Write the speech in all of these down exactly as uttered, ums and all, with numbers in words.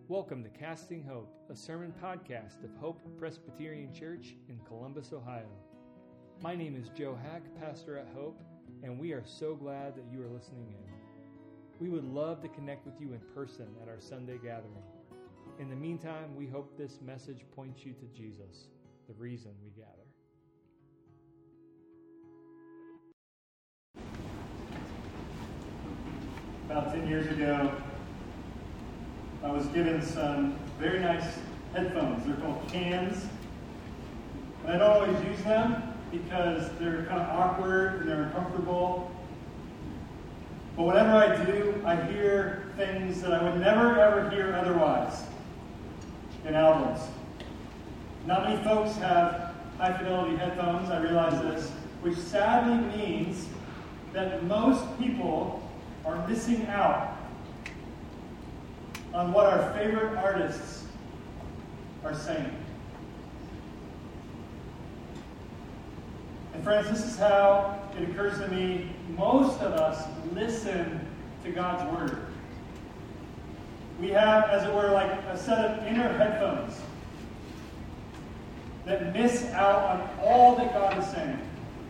Welcome to Casting Hope, a sermon podcast of Hope Presbyterian Church in Columbus, Ohio. My name is Joe Hack, pastor at Hope, and we are so glad that you are listening in. We would love to connect with you in person at our Sunday gathering. In the meantime, we hope this message points you to Jesus, the reason we gather. About ten years ago, I was given some very nice headphones. They're called Cans. And I don't always use them because they're kind of awkward and they're uncomfortable. But whenever I do, I hear things that I would never ever hear otherwise in albums. Not many folks have high fidelity headphones, I realize this, which sadly means that most people are missing out on what our favorite artists are saying. And friends, this is how it occurs to me most of us listen to God's Word. We have, as it were, like a set of inner headphones that miss out on all that God is saying.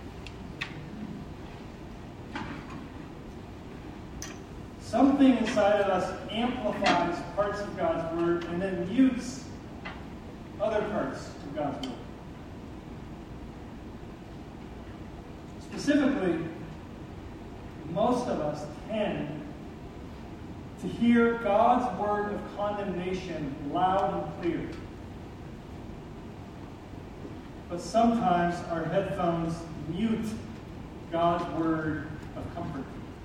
Something inside of us amplifies parts of God's Word and then mutes other parts of God's Word. Specifically, most of us tend to hear God's word of condemnation loud and clear. But sometimes our headphones mute God's word of comfort.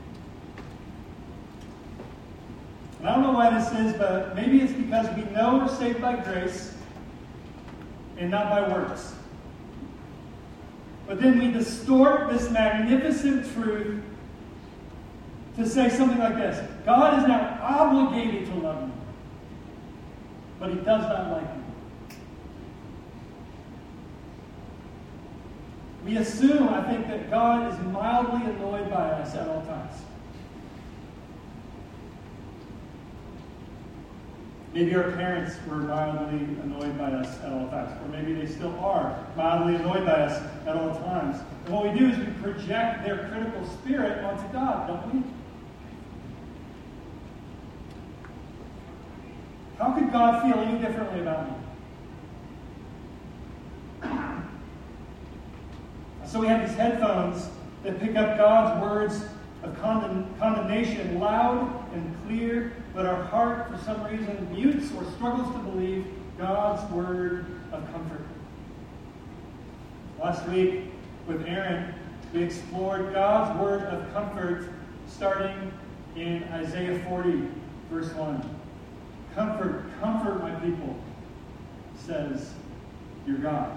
And I don't know why this is, but maybe it's because we know we're saved by grace and not by works. But then we distort this magnificent truth to say something like this: God is now obligated to love you, but He does not like you. We assume, I think, that God is mildly annoyed by us at all times. Maybe our parents were mildly annoyed by us at all times. Or maybe they still are mildly annoyed by us at all times. And what we do is we project their critical spirit onto God, don't we? How could God feel any differently about me? So we have these headphones that pick up God's words of condemn- condemnation loud and clear, but our heart, for some reason, mutes or struggles to believe God's word of comfort. Last week, with Aaron, we explored God's word of comfort starting in Isaiah forty, verse one. Comfort, comfort my people, says your God.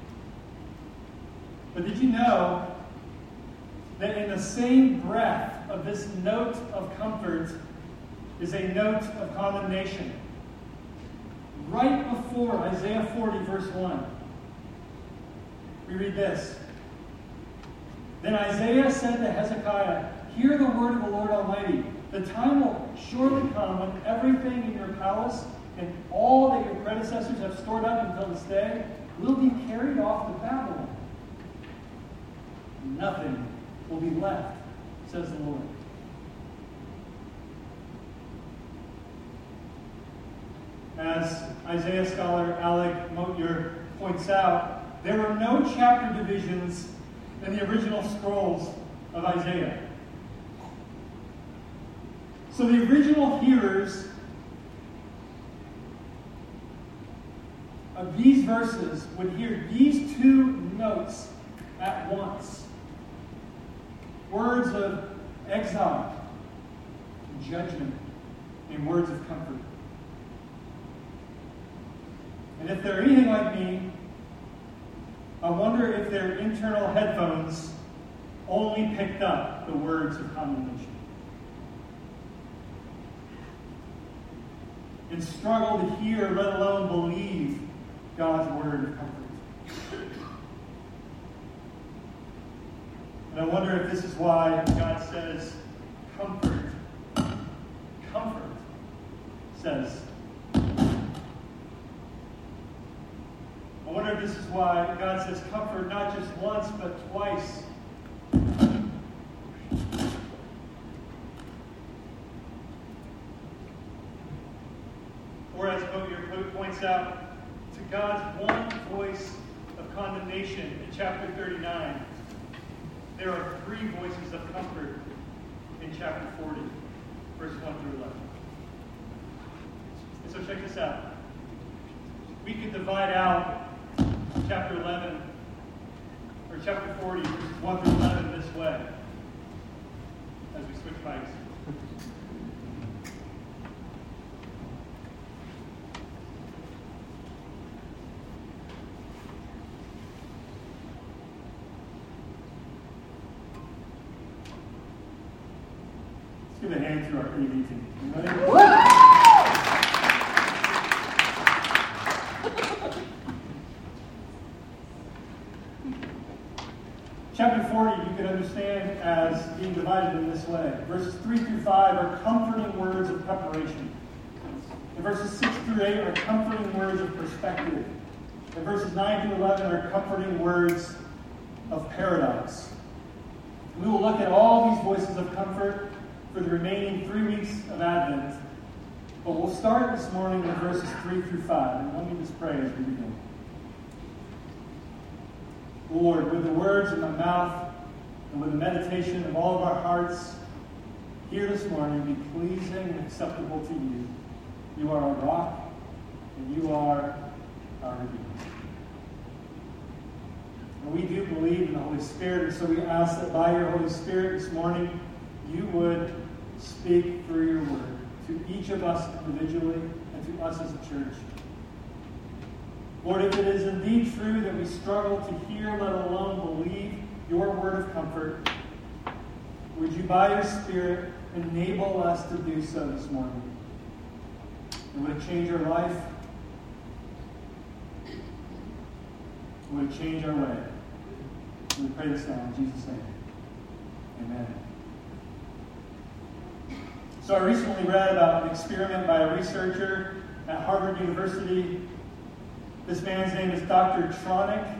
But did you know that in the same breath of this note of comfort is a note of condemnation? Right before Isaiah forty, verse one, we read this. Then Isaiah said to Hezekiah, "Hear the word of the Lord Almighty. The time will surely come when everything in your palace and all that your predecessors have stored up until this day will be carried off to Babylon. Nothing will be left, says the Lord." As Isaiah scholar Alec Motyer points out, there were no chapter divisions in the original scrolls of Isaiah. So the original hearers of these verses would hear these two notes at once. Words of exile, judgment, and words of comfort. And if they're anything like me, I wonder if their internal headphones only picked up the words of condemnation and struggle to hear, let alone believe, God's word of comfort. And I wonder if this is why God says, comfort, comfort, says third, this is why God says comfort not just once, but twice. Or as Botier points out, to God's one voice of condemnation in chapter thirty-nine, there are three voices of comfort in chapter forty, verse one through eleven. And so check this out. We could divide out chapter eleven, or chapter forty, verses one through eleven this way, as we switch mics. Let's give a hand to our A V team. You ready? Chapter forty, you can understand as being divided in this way. Verses three through five are comforting words of preparation. And verses six through eight are comforting words of perspective. And verses nine through eleven are comforting words of paradox. We will look at all these voices of comfort for the remaining three weeks of Advent. But we'll start this morning with verses three through five. And let me just pray as we begin. Lord, with the words of my mouth and with the meditation of all of our hearts here this morning be pleasing and acceptable to you. You are our rock and you are our Redeemer. And we do believe in the Holy Spirit, and so we ask that by your Holy Spirit this morning you would speak through your word to each of us individually and to us as a church. Lord, if it is indeed true that we struggle to hear, let alone believe your word of comfort, would you, by your Spirit, enable us to do so this morning? And would it change our life? Would it change our way? And we pray this now in Jesus' name. Amen. So I recently read about an experiment by a researcher at Harvard University. This man's name is Doctor Tronick.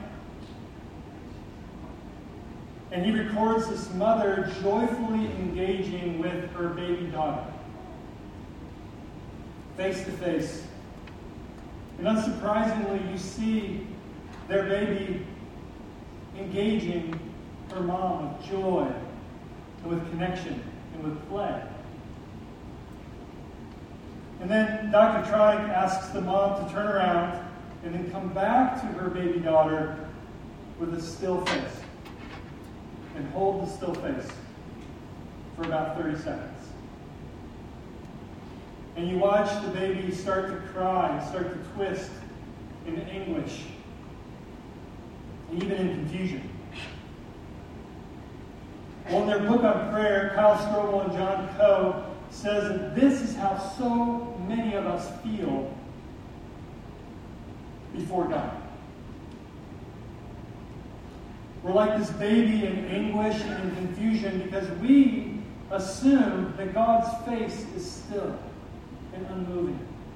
And he records this mother joyfully engaging with her baby daughter, face to face. And unsurprisingly, you see their baby engaging her mom with joy and with connection and with play. And then Doctor Tronick asks the mom to turn around and then come back to her baby daughter with a still face. And hold the still face for about thirty seconds. And you watch the baby start to cry, and start to twist in anguish, and even in confusion. Well, in their book on prayer, Kyle Strobel and John Coe says that this is how so many of us feel before God. We're like this baby in anguish and in confusion because we assume that God's face is still and unmoving.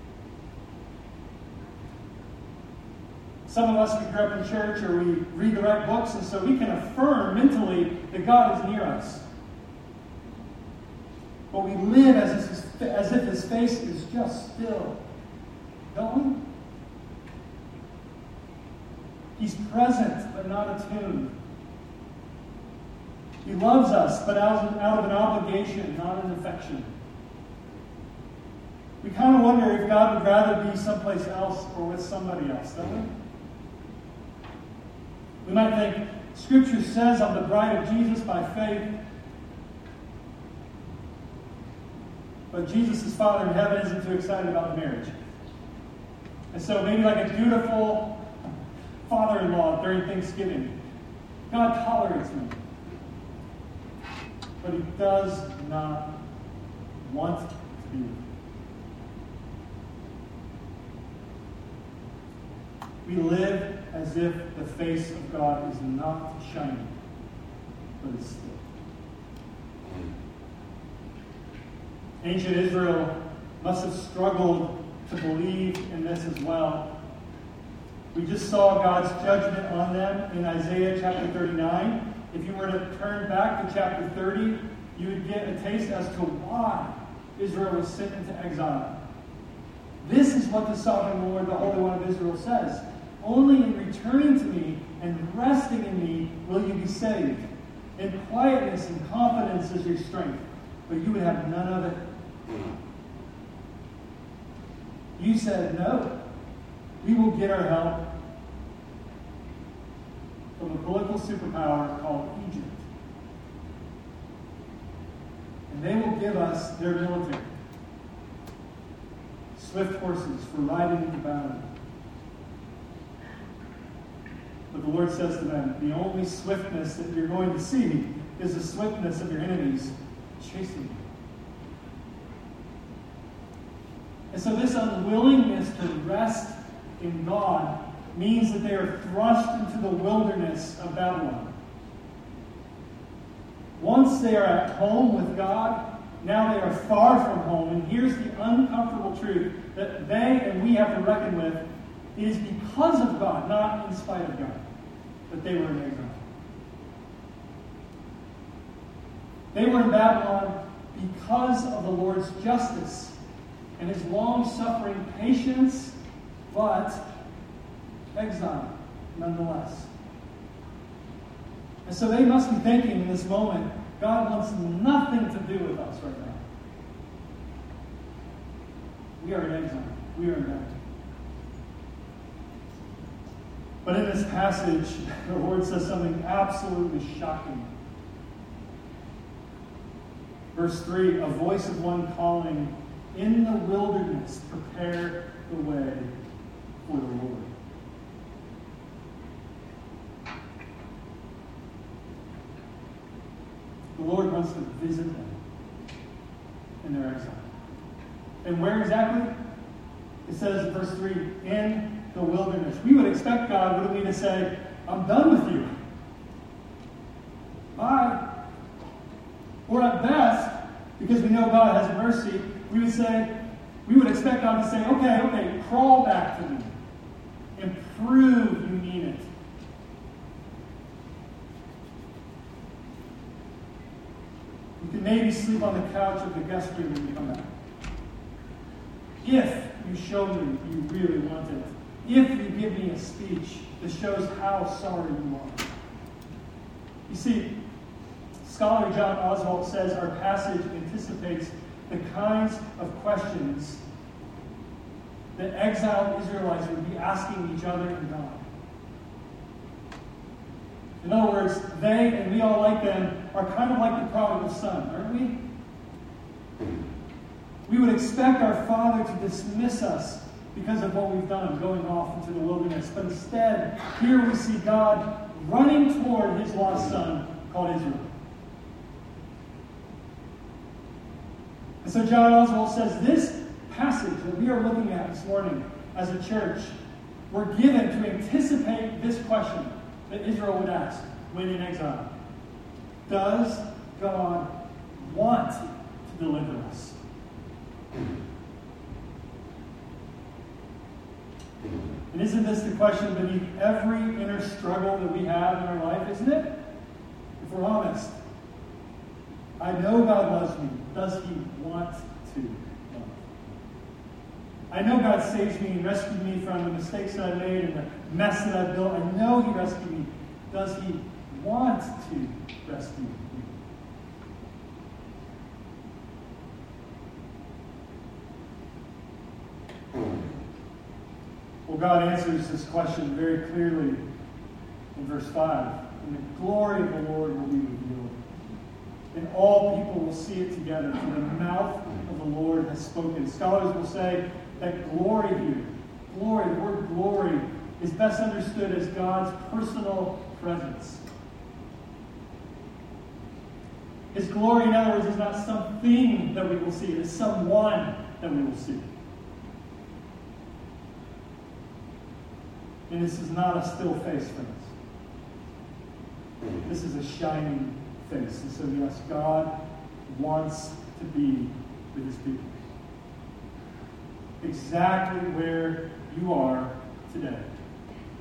Some of us, we grew up in church or we read the right books, and so we can affirm mentally that God is near us. But we live as if, as if his face is just still. Don't we? He's present, but not attuned. He loves us, but out of, out of an obligation, not an affection. We kind of wonder if God would rather be someplace else or with somebody else, don't we? We might think, Scripture says I'm the bride of Jesus by faith, but Jesus' Father in heaven isn't too excited about the marriage. And so maybe like a dutiful father-in-law during Thanksgiving, God tolerates me. But he does not want to be with me. We live as if the face of God is not shining, but is still. Ancient Israel must have struggled to believe in this as well. We just saw God's judgment on them in Isaiah chapter thirty-nine. If you were to turn back to chapter thirty, you would get a taste as to why Israel was sent into exile. This is what the sovereign Lord, the Holy One of Israel, says. Only in returning to me and resting in me will you be saved. In quietness and confidence is your strength, but you would have none of it. You said, no, we will get our help from a political superpower called Egypt. And they will give us their military. Swift horses for riding into battle. But the Lord says to them, the only swiftness that you're going to see is the swiftness of your enemies chasing you. And so this unwillingness to rest in God means that they are thrust into the wilderness of Babylon. Once they are at home with God, now they are far from home. And here's the uncomfortable truth that they and we have to reckon with. It is because of God, not in spite of God, that they were in exile. They were in Babylon because of the Lord's justice and his long-suffering patience, but exile nonetheless. And so they must be thinking in this moment, God wants nothing to do with us right now. We are in exile. We are in Babylon. But in this passage, the Lord says something absolutely shocking. Verse three, a voice of one calling, in the wilderness, prepare the way for the Lord. The Lord wants to visit them in their exile. And where exactly? It says in verse three, in the wilderness. We would expect God, wouldn't we, to say, I'm done with you. Bye. Or at best, because we know God has mercy, we would say, we would expect God to say, okay, okay, crawl back to me. And prove you mean it. You can maybe sleep on the couch of the guest room when you come back. If you show me you really want it. If you give me a speech that shows how sorry you are. You see, scholar John Oswalt says our passage anticipates the kinds of questions that exiled Israelites would be asking each other and God. In other words, they, and we all like them, are kind of like the prodigal son, aren't we? We would expect our Father to dismiss us because of what we've done, going off into the wilderness. But instead, here we see God running toward his lost son called Israel. And so John Oswalt says this passage that we are looking at this morning as a church, we're given to anticipate this question that Israel would ask when in exile. Does God want to deliver us? And isn't this the question beneath every inner struggle that we have in our life, isn't it? If we're honest. I know God loves me. Does he want to love? I know God saves me and rescued me from the mistakes that I made and the mess that I built. I know he rescued me. Does he want to rescue me? Well, God answers this question very clearly in verse five. And the glory of the Lord will be revealed. And all people will see it together, for the mouth of the Lord has spoken. Scholars will say that glory here, glory, the word glory, is best understood as God's personal presence. His glory, in other words, is not something that we will see. It is someone that we will see. And this is not a still face, friends. This is a shining face. And so, yes, God wants to be with his people. Exactly where you are today.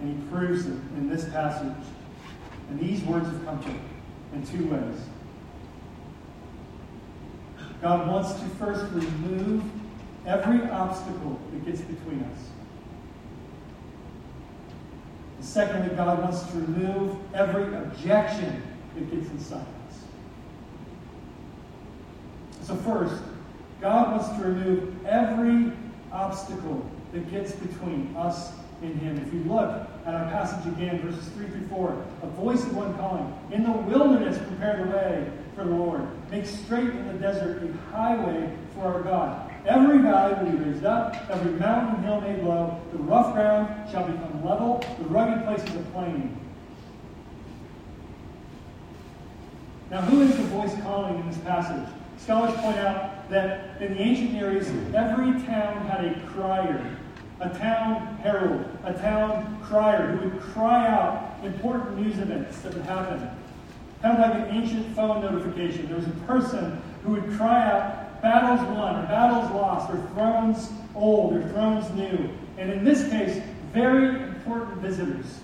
And he proves it in this passage, in these words of comfort, in two ways. God wants to first remove every obstacle that gets between us. And secondly, God wants to remove every objection that gets inside us. So first, God wants to remove every obstacle that gets between us and Him. If you look at our passage again, verses three through four, a voice of one calling, "In the wilderness prepare the way for the Lord. Make straight in the desert a highway for our God. Every valley will be raised up, every mountain and hill made low. The rough ground shall become level, the rugged places a plain." Now, who is the voice calling in this passage? Scholars point out that in the ancient Near East, every town had a crier, a town herald, a town crier who would cry out important news events that would happen. Kind of like an ancient phone notification. There was a person who would cry out, "Battles won," or "Battles lost," or "Thrones old," or "Thrones new." And in this case, very important visitors.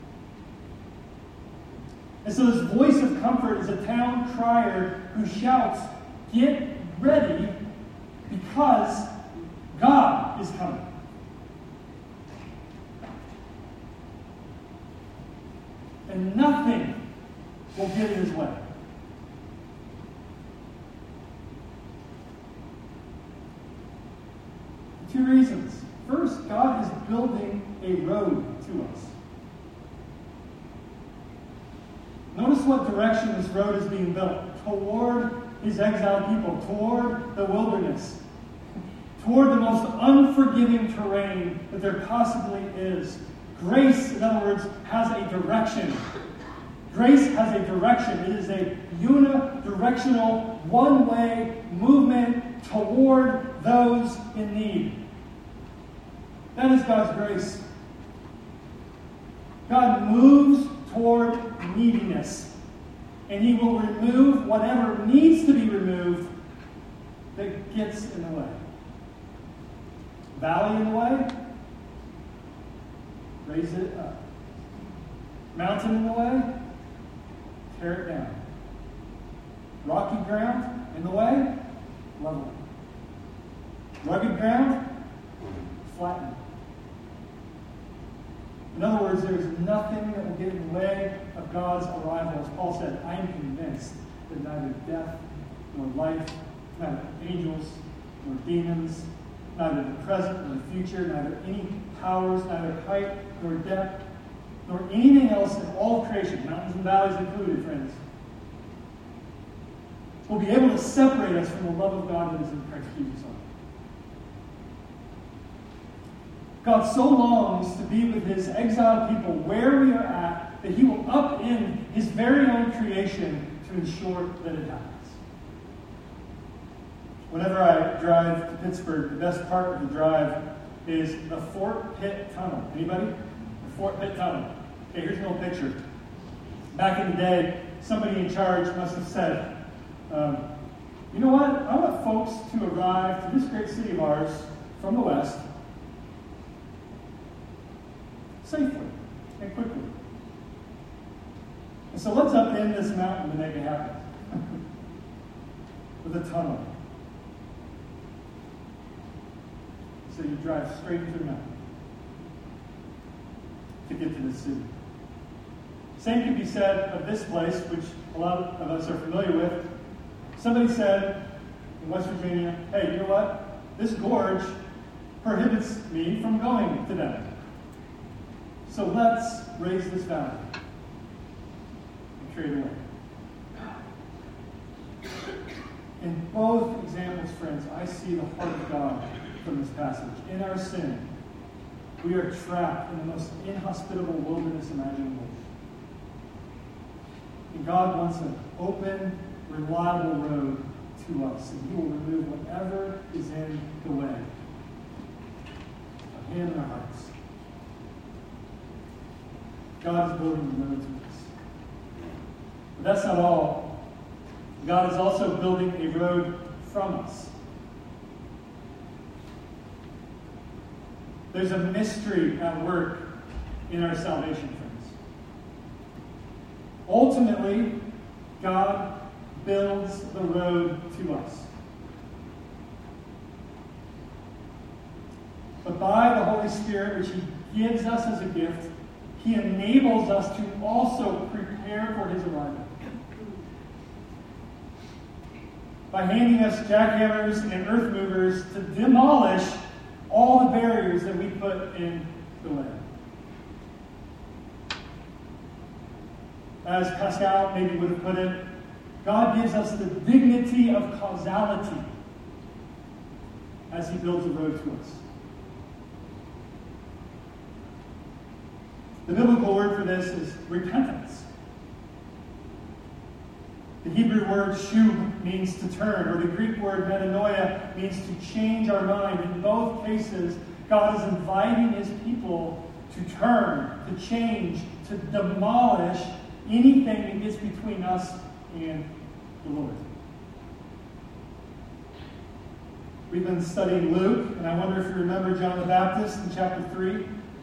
And so this voice of comfort is a town crier who shouts, "Get ready, because God is coming." And nothing will get in his way. Two reasons. First, God is building a road to us. Notice what direction this road is being built. Toward his exiled people, toward the wilderness, toward the most unforgiving terrain that there possibly is. Grace, in other words, has a direction. Grace has a direction. It is a unidirectional, one-way movement toward those in need. That is God's grace. God moves toward neediness, and He will remove whatever needs to be removed that gets in the way. Valley in the way? Raise it up. Mountain in the way? Tear it down. Rocky ground in the way? Level it. Rugged ground? Flatten it. In other words, there is nothing that will get in the way of God's arrival. As Paul said, "I am convinced that neither death nor life, neither angels nor demons, neither the present nor the future, neither any powers, neither height nor depth, nor anything else in all of creation, mountains and valleys included, friends, will be able to separate us from the love of God that is in Christ Jesus." God so longs to be with His exiled people where we are at that He will upend His very own creation to ensure that it happens. Whenever I drive to Pittsburgh, the best part of the drive is the Fort Pitt Tunnel. Anybody? The Fort Pitt Tunnel. Okay, here's an old picture. Back in the day, somebody in charge must have said, um, "You know what? I want folks to arrive to this great city of ours from the west safely and quickly. And so let's upend this mountain to make it happen with a tunnel. So you drive straight into the mountain to get to the city. Same can be said of this place, which a lot of us are familiar with. Somebody said in West Virginia, "Hey, you know what? This gorge prohibits me from going to that. So let's raise this valley and create a way." In both examples, friends, I see the heart of God from this passage. In our sin, we are trapped in the most inhospitable wilderness imaginable. And God wants an open, reliable road to us, and He will remove whatever is in the way of Him in our hearts. God is building the road to us. But that's not all. God is also building a road from us. There's a mystery at work in our salvation, friends. Ultimately, God builds the road to us. But by the Holy Spirit, which He gives us as a gift, He enables us to also prepare for His arrival. By handing us jackhammers and earth movers to demolish all the barriers that we put in the way. As Pascal maybe would have put it, God gives us the dignity of causality as He builds a road to us. The biblical word for this is repentance. The Hebrew word shub means to turn, or the Greek word metanoia means to change our mind. In both cases, God is inviting His people to turn, to change, to demolish anything that gets between us and the Lord. We've been studying Luke, and I wonder if you remember John the Baptist in chapter three.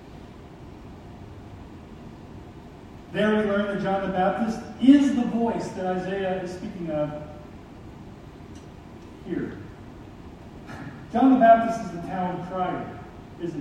There we learn that John the Baptist is the voice that Isaiah is speaking of here. John the Baptist is the town crier, isn't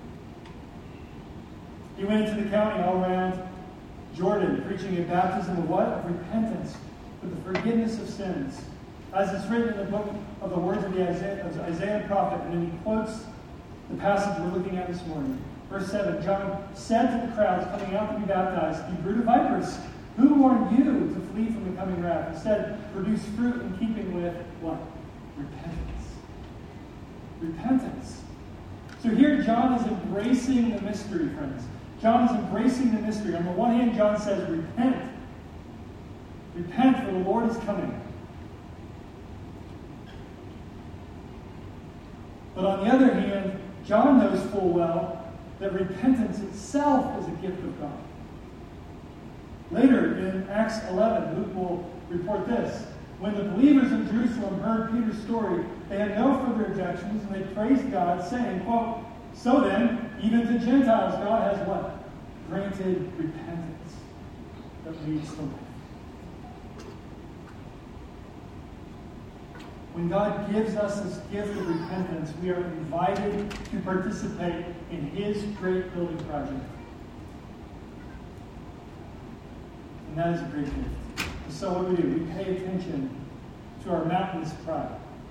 he? He went into the county all around Jordan, preaching a baptism of what? Of repentance, for the forgiveness of sins. As it's written in the book of the words of the Isaiah, of Isaiah prophet, and then he quotes the passage we're looking at this morning. Verse seven, John said to the crowds coming out to be baptized, "You brood of vipers, who warned you to flee from the coming wrath? Instead, produce fruit in keeping with what? Repentance." Repentance. So here John is embracing the mystery, friends. John is embracing the mystery. On the one hand, John says, repent. Repent, for the Lord is coming. But on the other hand, John knows full well that repentance itself is a gift of God. Later in Acts eleven, Luke will report this. When the believers in Jerusalem heard Peter's story, they had no further objections, and they praised God, saying, quote, "So then, even to Gentiles, God has what? Granted repentance that leads to life." When God gives us this gift of repentance, we are invited to participate in His great building project. And that is a great gift. And so what do we do? We pay attention to our mountainous pride.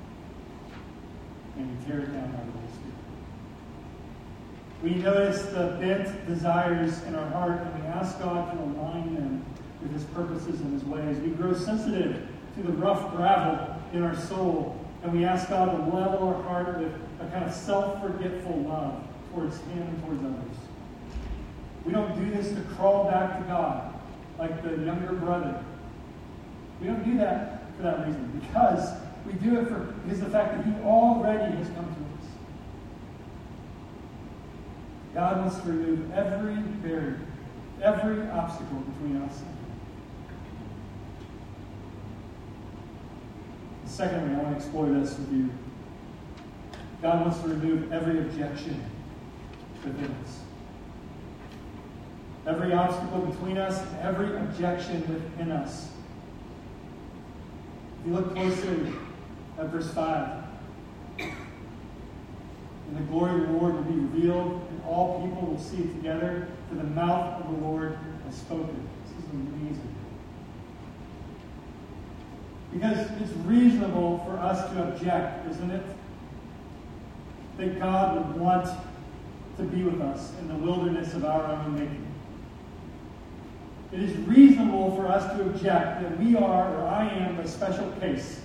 And we tear it down by the Holy Spirit. We notice the bent desires in our heart, and we ask God to align them with His purposes and His ways. We grow sensitive to the rough gravel in our soul, and we ask God to level our heart with a kind of self-forgetful love towards Him and towards others. We don't do this to crawl back to God like the younger brother. We don't do that for that reason, because we do it for because of the fact that He already has come to us. God wants to remove every barrier, every obstacle between us and Him. Secondly, I want to explore this with you. God wants to remove every objection within us. Every obstacle between us, and every objection within us. If you look closely at verse five, and the glory of the Lord will be revealed, and all people will see it together, for the mouth of the Lord has spoken. This is amazing. Because it's reasonable for us to object, isn't it? That God would want to be with us in the wilderness of our own making. It is reasonable for us to object that we are, or I am, a special case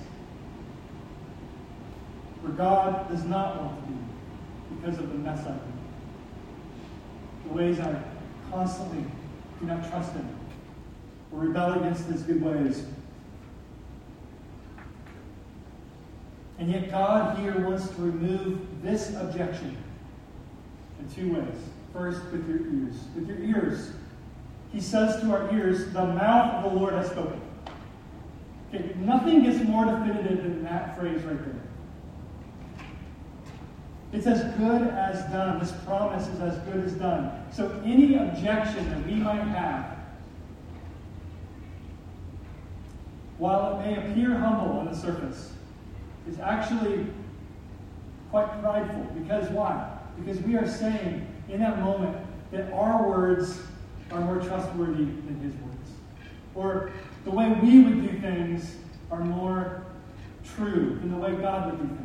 where God does not want to be because of the mess I've made. The ways I constantly do not trust Him or rebel against His good ways. And yet God here wants to remove this objection in two ways. First, with your ears. With your ears. He says to our ears, the mouth of the Lord has spoken. Okay, nothing gets more definitive than that phrase right there. It's as good as done. This promise is as good as done. So any objection that we might have, while it may appear humble on the surface, is actually quite prideful. Because why? Because we are saying in that moment that our words are more trustworthy than his words. Or the way we would do things are more true than the way God would do things.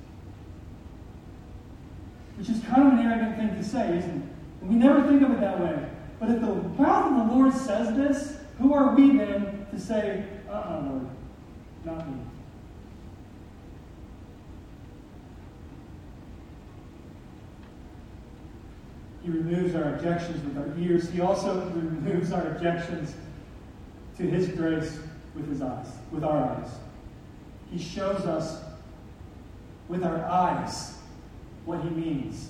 Which is kind of an arrogant thing to say, isn't it? And we never think of it that way. But if the mouth of the Lord says this, who are we then to say, uh-uh, Lord, not me? He removes our objections with our ears. He also removes our objections to his grace with his eyes, with our eyes. He shows us with our eyes what he means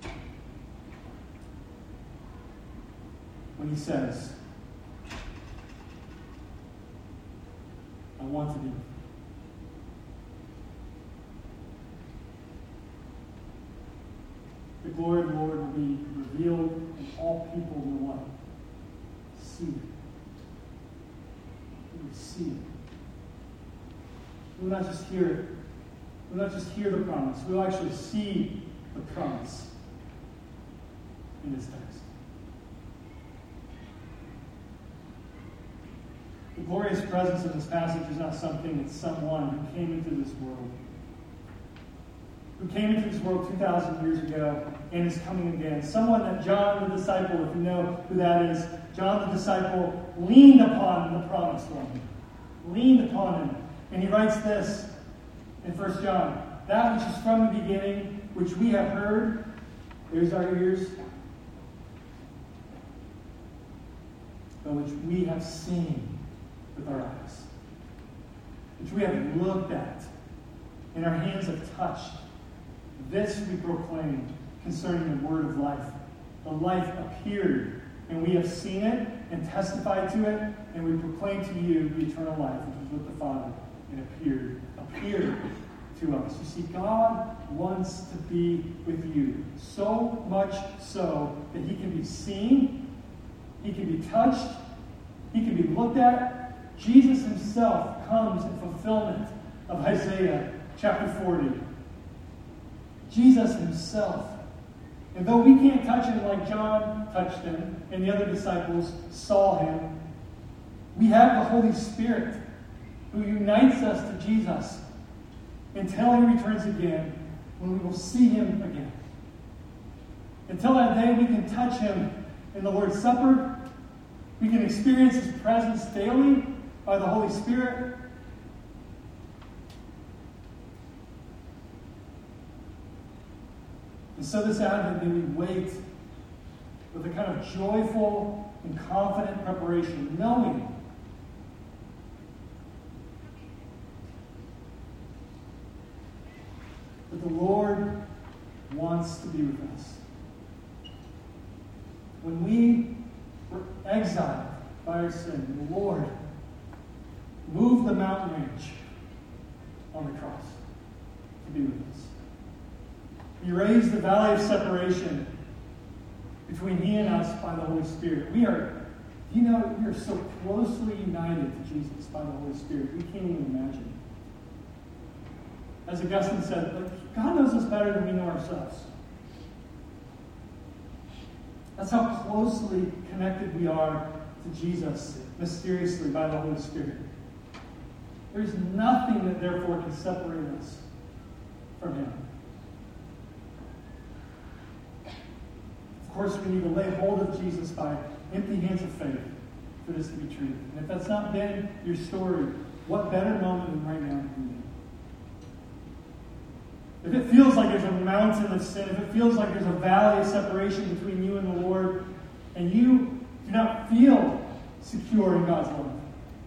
when he says, I want to be with you. The glory of the Lord will be revealed, and all people will what? See it. They will see it. We will not just hear it. We will not just hear the promise. We will actually see the promise in this text. The glorious presence of this passage is not something, it's someone who came into this world. Who came into this world two thousand years ago and is coming again. Someone that John the disciple, if you know who that is, John the disciple leaned upon the promised one. Leaned upon him. And he writes this in First John. That which is from the beginning, which we have heard, there's our ears, but which we have seen with our eyes, which we have looked at, and our hands have touched. This we proclaim concerning the word of life. The life appeared, and we have seen it and testified to it, and we proclaim to you the eternal life, which was with the Father, and appeared, appeared to us. You see, God wants to be with you, so much so that he can be seen, he can be touched, he can be looked at. Jesus himself comes in fulfillment of Isaiah chapter forty. Jesus himself. And though we can't touch him like John touched him and the other disciples saw him, we have the Holy Spirit who unites us to Jesus until he returns again, when we will see him again. Until that day, we can touch him in the Lord's Supper. We can experience his presence daily by the Holy Spirit. And so this Advent, may we wait with a kind of joyful and confident preparation, knowing that the Lord wants to be with us. When we were exiled by our sin, the Lord moved the mountain range on the cross to be with us. He raised the valley of separation between he and us by the Holy Spirit. We are, you know, we are so closely united to Jesus by the Holy Spirit. We can't even imagine. As Augustine said, like, God knows us better than we know ourselves. That's how closely connected we are to Jesus, mysteriously by the Holy Spirit. There's nothing that therefore can separate us from him. Of course, we need to lay hold of Jesus by empty hands of faith for this to be true. And if that's not been your story, what better moment than right now to be? If it feels like there's a mountain of sin, if it feels like there's a valley of separation between you and the Lord, and you do not feel secure in God's love,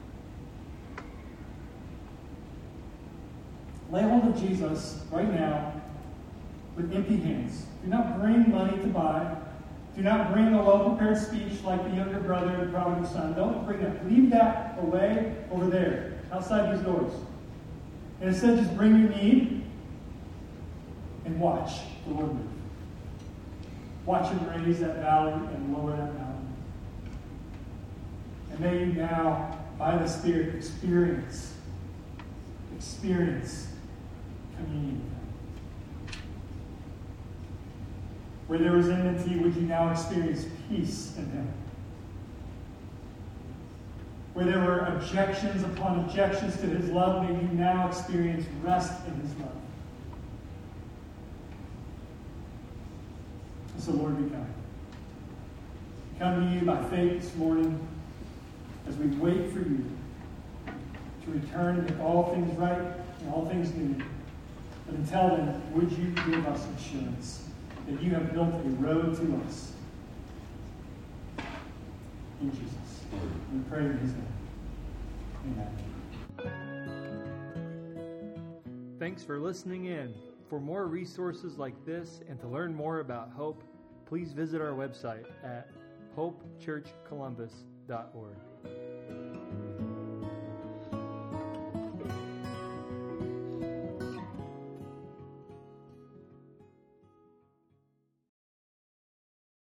lay hold of Jesus right now with empty hands. Do not bring money to buy. Do not bring a well-prepared speech like the younger brother and the prodigal son. Don't bring that. Leave that away over there, outside these doors. And instead, just bring your need and watch the Lord move. Watch Him raise that valley and lower that mountain. And may you now, by the Spirit, experience, experience communion with Him. Where there was enmity, would you now experience peace in Him? Where there were objections upon objections to His love, may you now experience rest in His love. And so, Lord, we come. We come to you by faith this morning as we wait for you to return and make all things right and all things new. But until then, would you give us assurance that you have built a road to us in Jesus? We pray in His name. Amen. Thanks for listening in. For more resources like this and to learn more about Hope, please visit our website at hope church columbus dot org.